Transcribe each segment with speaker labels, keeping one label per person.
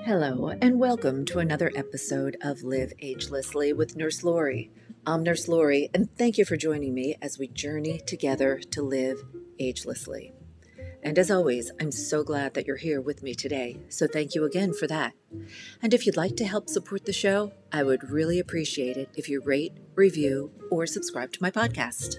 Speaker 1: Hello, and welcome to another episode of Live Agelessly with Nurse Lori. I'm Nurse Lori, and thank you for joining me as we journey together to live agelessly. And as always, I'm so glad that you're here with me today, so thank you again for that. And if you'd like to help support the show, I would really appreciate it if you rate, review, or subscribe to my podcast.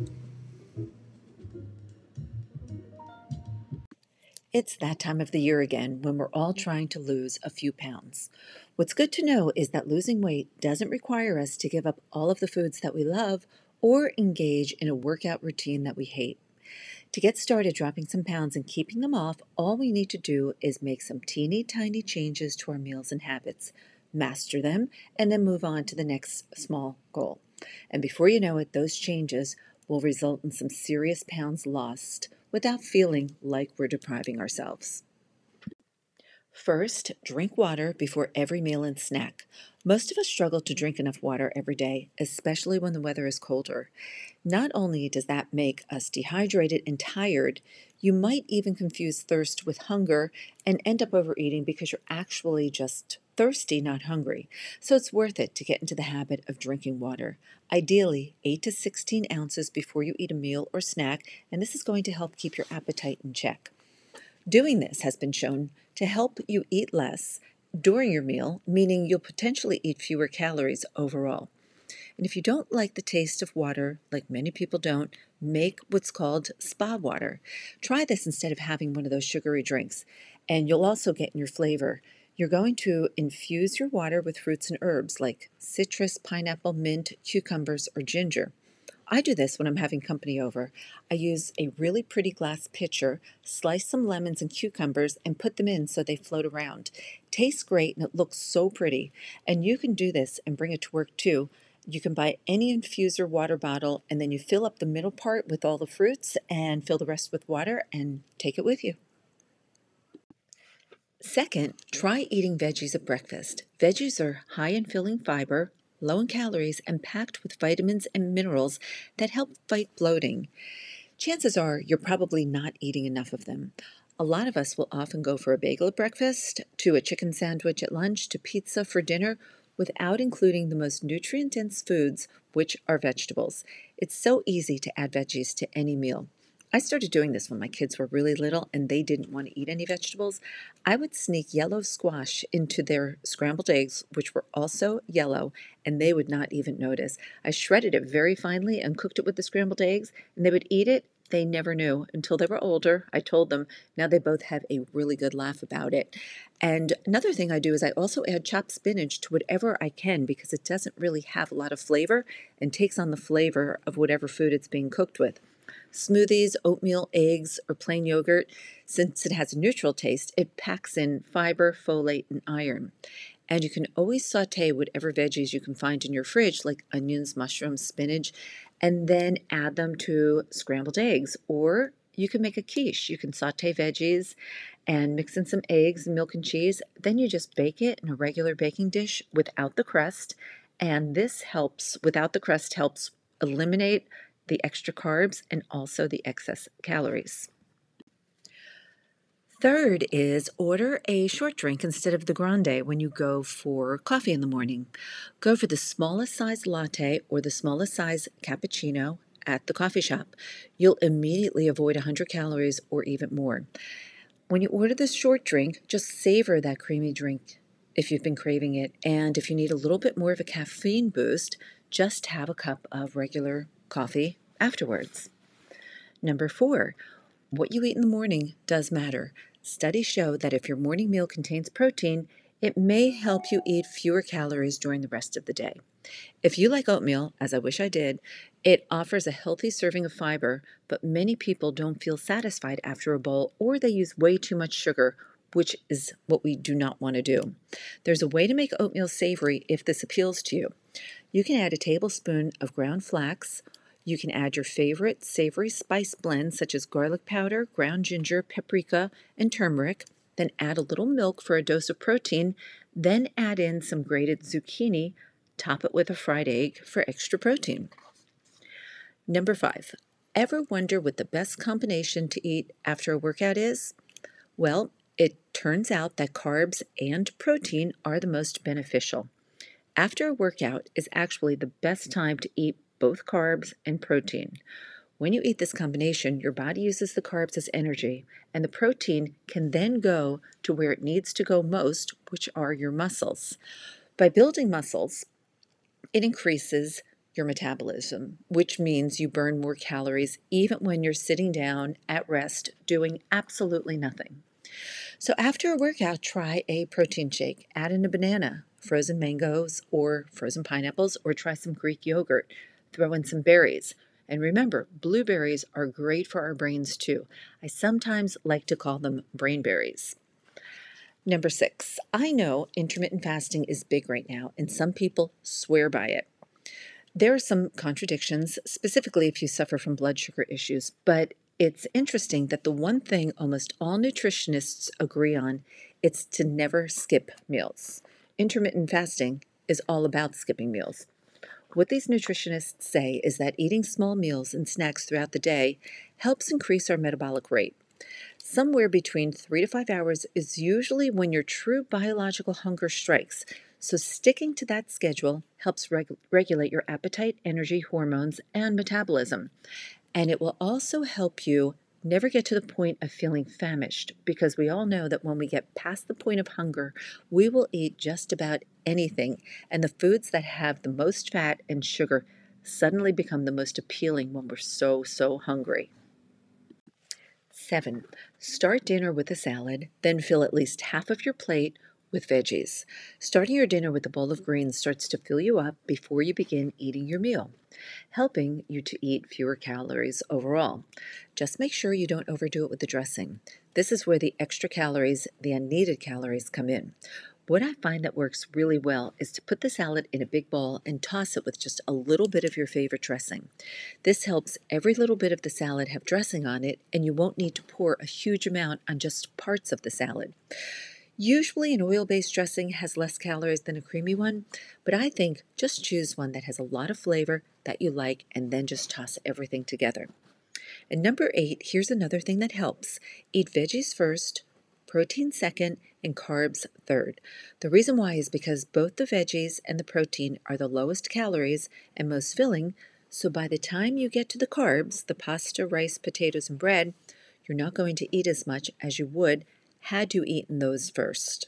Speaker 1: It's that time of the year again when we're all trying to lose a few pounds. What's good to know is that losing weight doesn't require us to give up all of the foods that we love or engage in a workout routine that we hate. To get started dropping some pounds and keeping them off, all we need to do is make some teeny tiny changes to our meals and habits, master them, and then move on to the next small goal. And before you know it, those changes will result in some serious pounds lost without feeling like we're depriving ourselves. First, drink water before every meal and snack. Most of us struggle to drink enough water every day, especially when the weather is colder. Not only does that make us dehydrated and tired, you might even confuse thirst with hunger and end up overeating because you're actually just thirsty, not hungry. So it's worth it to get into the habit of drinking water. Ideally, 8 to 16 ounces before you eat a meal or snack, and this is going to help keep your appetite in check. Doing this has been shown to help you eat less during your meal, meaning you'll potentially eat fewer calories overall. And if you don't like the taste of water, like many people don't, make what's called spa water. Try this instead of having one of those sugary drinks, and you'll also get in your flavor. You're going to infuse your water with fruits and herbs like citrus, pineapple, mint, cucumbers, or ginger. I do this when I'm having company over. I use a really pretty glass pitcher, slice some lemons and cucumbers, and put them in so they float around. Tastes great and it looks so pretty. And you can do this and bring it to work too. You can buy any infuser water bottle and then you fill up the middle part with all the fruits and fill the rest with water and take it with you. Second, try eating veggies at breakfast. Veggies are high in filling fiber, low in calories, and packed with vitamins and minerals that help fight bloating. Chances are you're probably not eating enough of them. A lot of us will often go for a bagel at breakfast, to a chicken sandwich at lunch, to pizza for dinner, without including the most nutrient-dense foods, which are vegetables. It's so easy to add veggies to any meal. I started doing this when my kids were really little and they didn't want to eat any vegetables. I would sneak yellow squash into their scrambled eggs, which were also yellow, and they would not even notice. I shredded it very finely and cooked it with the scrambled eggs, and they would eat it. They never knew until they were older. I told them. Now they both have a really good laugh about it. And another thing I do is I also add chopped spinach to whatever I can because it doesn't really have a lot of flavor and takes on the flavor of whatever food it's being cooked with. Smoothies, oatmeal, eggs, or plain yogurt, since it has a neutral taste, it packs in fiber, folate, and iron. And you can always saute whatever veggies you can find in your fridge, like onions, mushrooms, spinach, and then add them to scrambled eggs. Or you can make a quiche. You can saute veggies and mix in some eggs, milk, and cheese. Then you just bake it in a regular baking dish without the crust. And this helps, without the crust, helps eliminate the extra carbs and also the excess calories. Third is order a short drink instead of the grande when you go for coffee in the morning. Go for the smallest size latte or the smallest size cappuccino at the coffee shop. You'll immediately avoid 100 calories or even more. When you order this short drink, just savor that creamy drink if you've been craving it. And if you need a little bit more of a caffeine boost, just have a cup of regular coffee afterwards. Number 4, what you eat in the morning does matter. Studies show that if your morning meal contains protein, it may help you eat fewer calories during the rest of the day. If you like oatmeal, as I wish I did, it offers a healthy serving of fiber, but many people don't feel satisfied after a bowl or they use way too much sugar, which is what we do not want to do. There's a way to make oatmeal savory if this appeals to you. You can add a tablespoon of ground flax. You can add your favorite savory spice blends such as garlic powder, ground ginger, paprika, and turmeric. Then add a little milk for a dose of protein. Then add in some grated zucchini. Top it with a fried egg for extra protein. Number 5, ever wonder what the best combination to eat after a workout is? Well, It turns out that carbs and protein are the most beneficial. After a workout is actually the best time to eat both carbs and protein. When you eat this combination, your body uses the carbs as energy, and the protein can then go to where it needs to go most, which are your muscles. By building muscles, it increases your metabolism, which means you burn more calories even when you're sitting down at rest doing absolutely nothing. So after a workout, try a protein shake. Add in a banana, frozen mangoes, or frozen pineapples, or try some Greek yogurt. Throw in some berries. And remember, blueberries are great for our brains too. I sometimes like to call them brain berries. Number 6, I know intermittent fasting is big right now, and some people swear by it. There are some contradictions, specifically if you suffer from blood sugar issues, but it's interesting that the one thing almost all nutritionists agree on, it's to never skip meals. Intermittent fasting is all about skipping meals. What these nutritionists say is that eating small meals and snacks throughout the day helps increase our metabolic rate. Somewhere between 3 to 5 hours is usually when your true biological hunger strikes. So, sticking to that schedule helps regulate your appetite, energy, hormones, and metabolism. And it will also help you never get to the point of feeling famished, because we all know that when we get past the point of hunger, we will eat just about anything. And the foods that have the most fat and sugar suddenly become the most appealing when we're so hungry. 7, start dinner with a salad, then fill at least half of your plate with veggies. Starting your dinner with a bowl of greens starts to fill you up before you begin eating your meal, helping you to eat fewer calories overall. Just make sure you don't overdo it with the dressing. This is where the extra calories, the unneeded calories, come in. What I find that works really well is to put the salad in a big bowl and toss it with just a little bit of your favorite dressing. This helps every little bit of the salad have dressing on it, and you won't need to pour a huge amount on just parts of the salad. Usually, an oil-based dressing has less calories than a creamy one, but I think just choose one that has a lot of flavor that you like and then just toss everything together. And number 8, here's another thing that helps. Eat veggies first, protein second, and carbs third. The reason why is because both the veggies and the protein are the lowest calories and most filling, so by the time you get to the carbs, the pasta, rice, potatoes, and bread, you're not going to eat as much as you would had you eaten those first.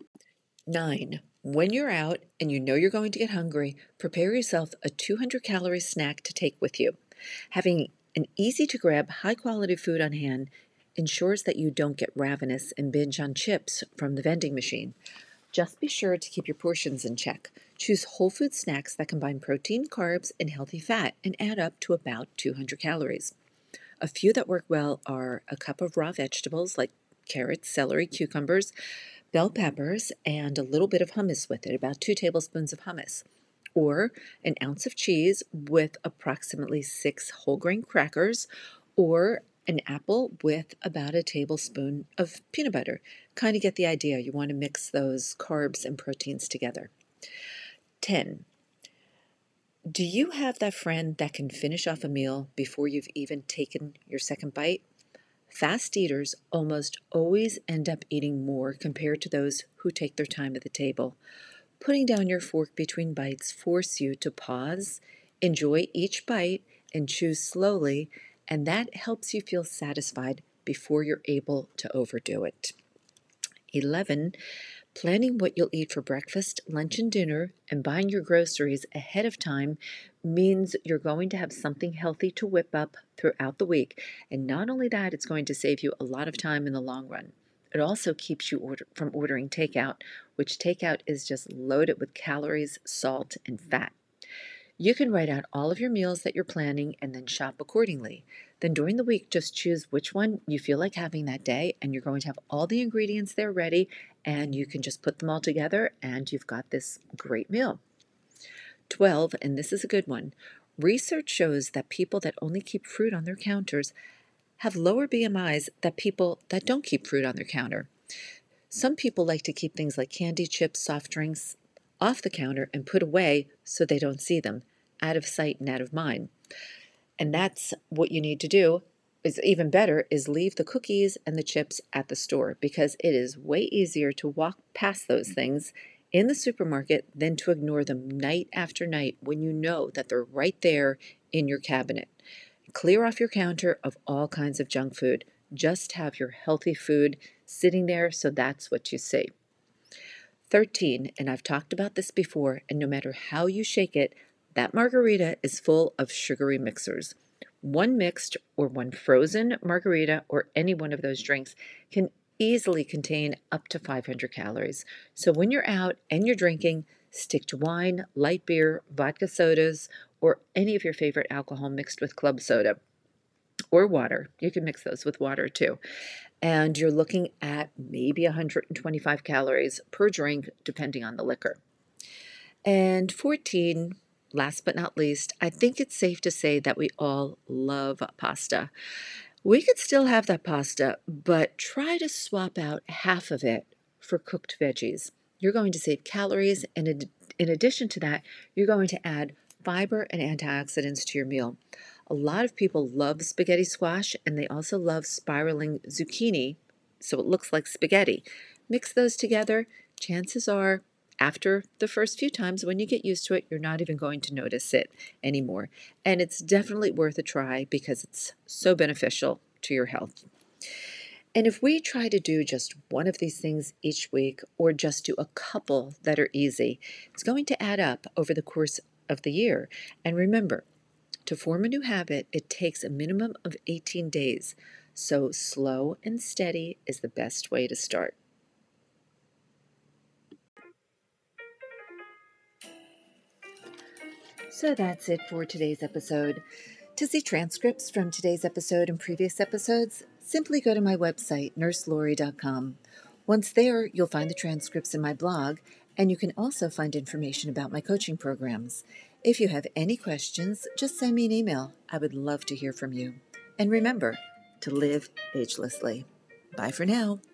Speaker 1: 9, when you're out and you know you're going to get hungry, prepare yourself a 200-calorie snack to take with you. Having an easy-to-grab, high-quality food on hand ensures that you don't get ravenous and binge on chips from the vending machine. Just be sure to keep your portions in check. Choose whole food snacks that combine protein, carbs, and healthy fat and add up to about 200 calories. A few that work well are a cup of raw vegetables like carrots, celery, cucumbers, bell peppers, and a little bit of hummus with it, about 2 tablespoons of hummus, or an ounce of cheese with approximately 6 whole grain crackers, or an apple with about a tablespoon of peanut butter. Kind of get the idea. You want to mix those carbs and proteins together. 10. Do you have that friend that can finish off a meal before you've even taken your second bite? Fast eaters almost always end up eating more compared to those who take their time at the table. Putting down your fork between bites forces you to pause, enjoy each bite, and chew slowly, and that helps you feel satisfied before you're able to overdo it. 11. Planning what you'll eat for breakfast, lunch, and dinner, and buying your groceries ahead of time means you're going to have something healthy to whip up throughout the week. And not only that, it's going to save you a lot of time in the long run. It also keeps you from ordering takeout, which takeout is just loaded with calories, salt, and fat. You can write out all of your meals that you're planning and then shop accordingly. Then during the week, just choose which one you feel like having that day, and you're going to have all the ingredients there ready, and you can just put them all together, and you've got this great meal. 12, and this is a good one. Research shows that people that only keep fruit on their counters have lower BMIs than people that don't keep fruit on their counter. Some people like to keep things like candy, chips, soft drinks off the counter and put away so they don't see them, out of sight and out of mind. And that's what you need to do. is even better is leave the cookies and the chips at the store because it is way easier to walk past those things in the supermarket than to ignore them night after night when you know that they're right there in your cabinet. Clear off your counter of all kinds of junk food. Just have your healthy food sitting there so that's what you see. 13, and I've talked about this before, and no matter how you shake it, that margarita is full of sugary mixers. One mixed or one frozen margarita or any one of those drinks can easily contain up to 500 calories. So when you're out and you're drinking, stick to wine, light beer, vodka sodas, or any of your favorite alcohol mixed with club soda or water. You can mix those with water too. And you're looking at maybe 125 calories per drink, depending on the liquor. And 14, last but not least, I think it's safe to say that we all love pasta. We could still have that pasta, but try to swap out half of it for cooked veggies. You're going to save calories, and in addition to that, you're going to add fiber and antioxidants to your meal. A lot of people love spaghetti squash, and they also love spiraling zucchini, so it looks like spaghetti. Mix those together, chances are after the first few times, when you get used to it, you're not even going to notice it anymore. And it's definitely worth a try because it's so beneficial to your health. And if we try to do just one of these things each week, or just do a couple that are easy, it's going to add up over the course of the year. And remember, to form a new habit, it takes a minimum of 18 days. So slow and steady is the best way to start. So that's it for today's episode. To see transcripts from today's episode and previous episodes, simply go to my website, nurselori.com. Once there, you'll find the transcripts in my blog, and you can also find information about my coaching programs. If you have any questions, just send me an email. I would love to hear from you. And remember to live agelessly. Bye for now.